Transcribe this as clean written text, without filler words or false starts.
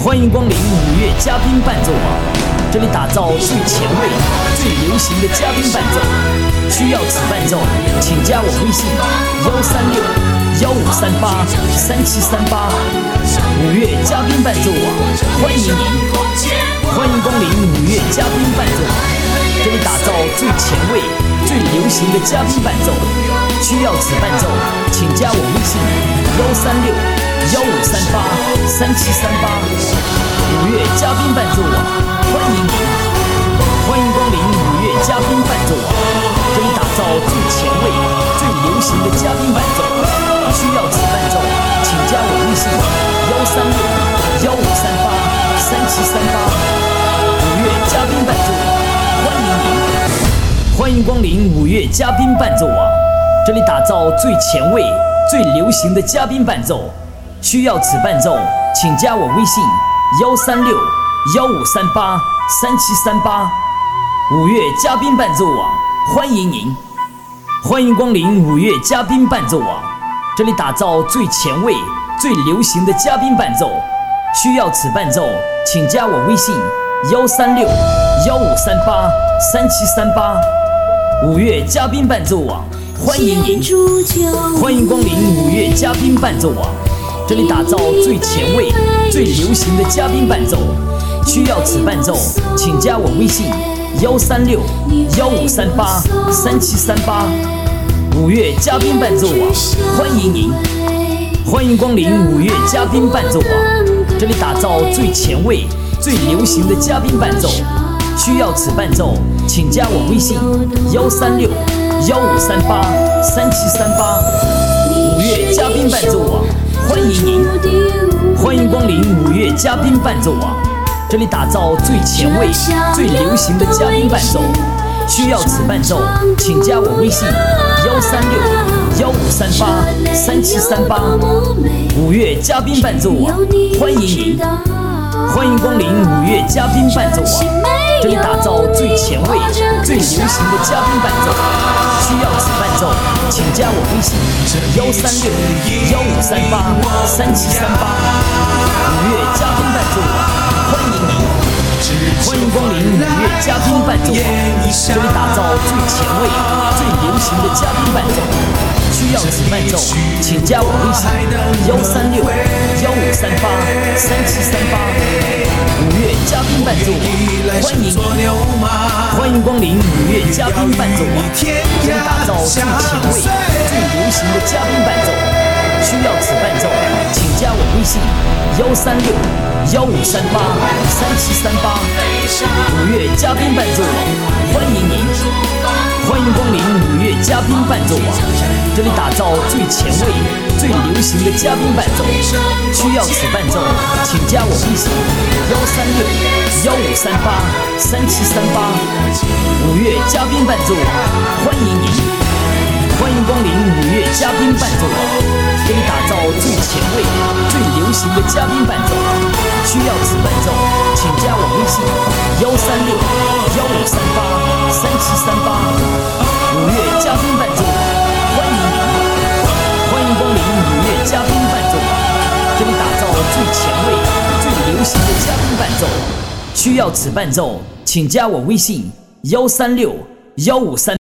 欢迎光临五月嘉宾伴奏网，这里打造最前卫、最流行的嘉宾伴奏。需要此伴奏，请加我微信136-1538-3738。五月嘉宾伴奏网，欢迎您！欢迎光临五月嘉宾伴奏网，这里打造最前卫、最流行的嘉宾伴奏。需要此伴奏，请加我微信136-1538-3738。五月嘉宾伴奏网，欢迎您！欢迎光临五月嘉宾伴奏网，这里打造最前卫、最流行的嘉宾伴奏。需要此伴奏，请加我微信136-1538-3738。五月嘉宾伴奏网，欢迎您！欢迎光临五月嘉宾伴奏网，这里打造最前卫、最流行的嘉宾伴奏。需要此伴奏，请加我微信136-1538-3738。五月嘉宾伴奏网，欢迎您！欢迎光临五月嘉宾伴奏网，这里打造最前卫、最流行的嘉宾伴奏。需要此伴奏，请加我微信136-1538-3738。五月嘉宾伴奏网，欢迎您！欢迎光临五月嘉宾伴奏网，这里打造最前卫、最流行的嘉宾伴奏。需要此伴奏，请加我微信136-1538-3738。五月嘉宾伴奏网，欢迎您！欢迎光临五月嘉宾伴奏网，这里打造最前卫、最流行的嘉宾伴奏。需要此伴奏，请加我微信136-1538-3738。五月嘉宾伴奏网，欢迎您！欢迎光临五月嘉宾伴奏网，这里打造最前卫、最流行的嘉宾伴奏。需要此伴奏，请加我微信136-1538-3738。五月嘉宾伴奏网，欢迎您！欢迎光临五月嘉宾伴奏网，这里打造最前卫、最流行的嘉宾伴奏。需要此伴奏，请加我微信136-1538-3738。五月嘉宾伴奏网，欢迎您！欢迎光临五月嘉宾伴奏网，这里打造最前卫、最流行的嘉宾伴奏。需要此伴奏，请加我微信136-1538-3738。五月嘉宾伴奏网，欢迎您！欢迎光临五月嘉宾伴奏网，这里打造最前卫、最流行的嘉宾伴奏。需要此伴奏，请加我微信136-1538-3738。五月嘉宾伴奏网，欢迎您！欢迎光临五月嘉宾伴奏网，这里打造最前卫、最流行的嘉宾伴奏。需要此伴奏，请加我微信136-1538-3738。五月嘉宾伴奏网，欢迎您！欢迎光临五月嘉宾伴奏网，这里打造最前卫、最流行的嘉宾伴奏。需要此伴奏，请加我微信136-1538-3738。五月嘉宾伴奏网，欢迎您！欢迎光临五月嘉宾伴奏网，这里打造最前卫、最流行的嘉宾伴奏。需要此伴奏，请加我微信136-153。